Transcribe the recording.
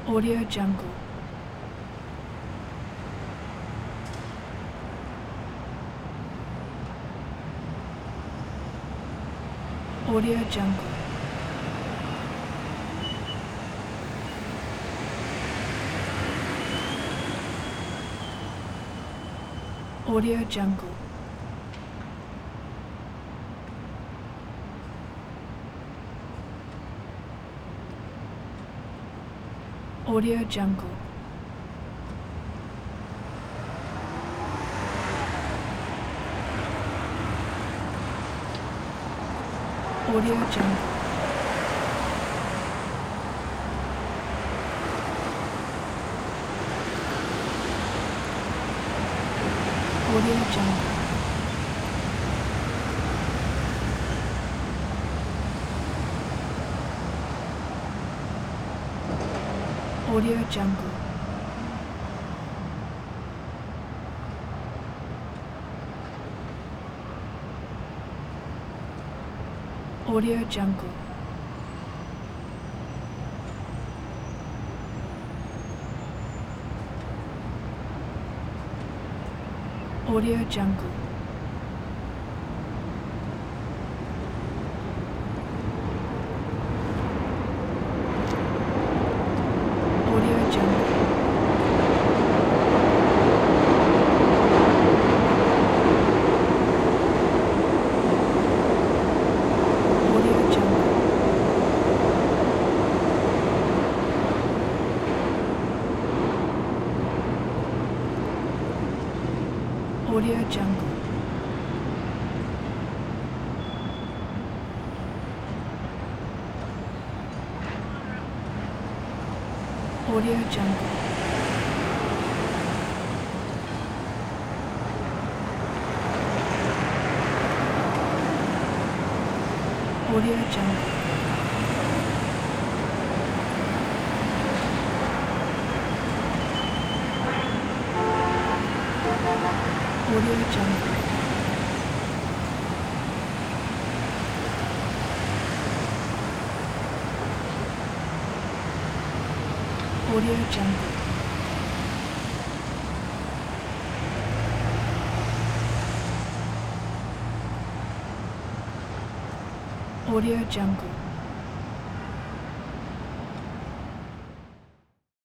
Audio Jungle. Audio Jungle. Audio Jungle. Audio Jungle. Audio Jungle. Audio Jungle. Audio Jungle. Audio Jungle. Audio Jungle. Audio Jungle. Audio Jungle. Audio Jungle. Audio Jungle. Audio Jungle. Audio Jungle. Audio Jungle. Audio Jungle.